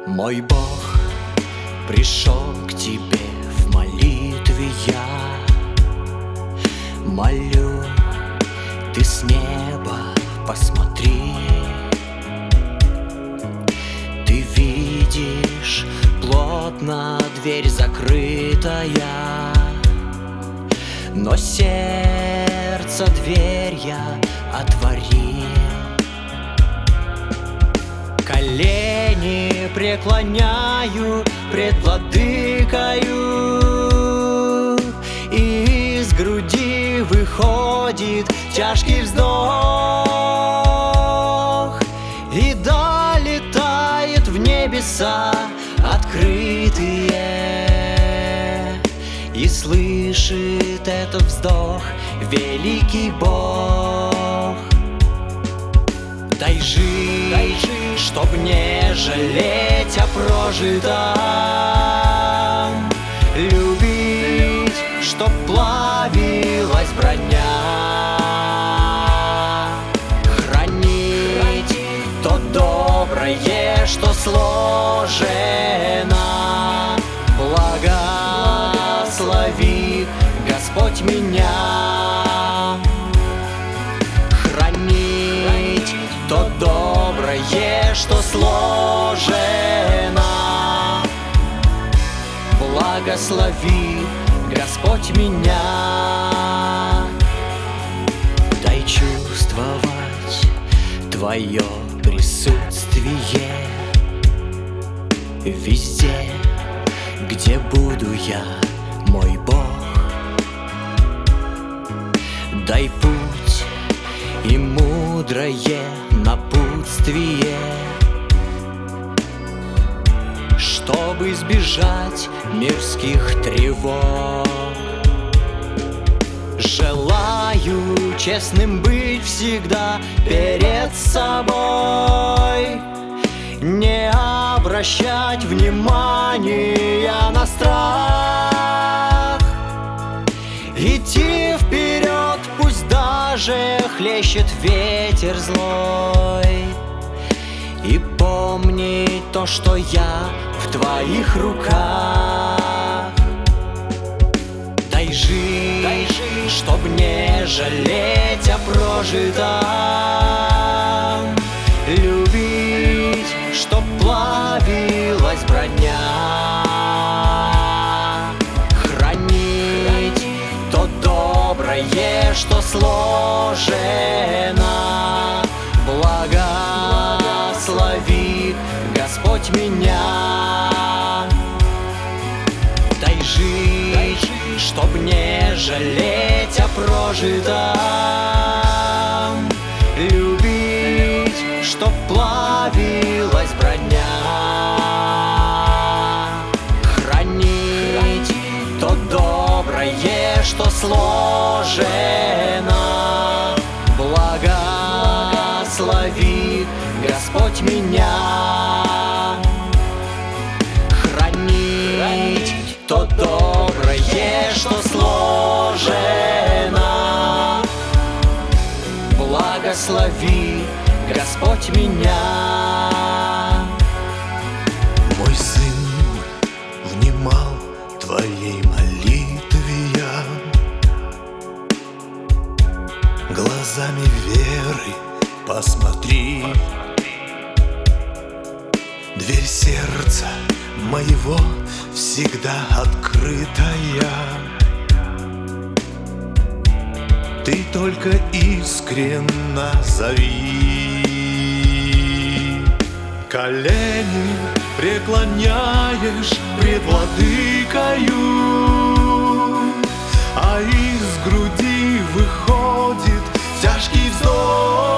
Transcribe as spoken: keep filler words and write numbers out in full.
Мой Бог пришел к тебе в молитве я. Молю, ты с неба посмотри. Ты видишь, плотно дверь закрытая, но сердце дверь я отворил. Колени преклоняю пред владыкою, и из груди выходит тяжкий вздох, и долетает в небеса открытые, и слышит этот вздох великий Бог. Дай жить, дай жить, чтоб не жалеть о прожитом, любить, чтоб плавилась броня, хранить то доброе, что сложено. Благослови, Господь, меня, хранить то доброе, что сложено. Благослови, Господь, меня. Дай чувствовать Твое присутствие везде, где буду я, мой Бог. Дай путь и мудрое напутствие, чтобы избежать мирских тревог. Желаю честным быть всегда перед собой, не обращать внимания на страх, идти вперед, пусть даже хлещет ветер злой, и помнить то, что я в Твоих руках. Дай жить, дай жить, чтоб не жалеть о прожитом, любить, чтоб плавилась броня, хранить то доброе, что сложено. Благослови, Господь, меня. Дай жить, дай жить, чтоб не жалеть о прожитом, любить, чтоб плавилась броня, хранить то доброе, что сложено. Благослови, Господь, меня, хранить то доброе, что сложено. Благослови, Господь, меня. Мой сын внимал Твоей молитве я, глазами веры посмотри. Дверь сердца моего всегда открытая, Ты только искренно зови. Колени преклоняешь пред владыкою, а из груди выходит тяжкий вздох,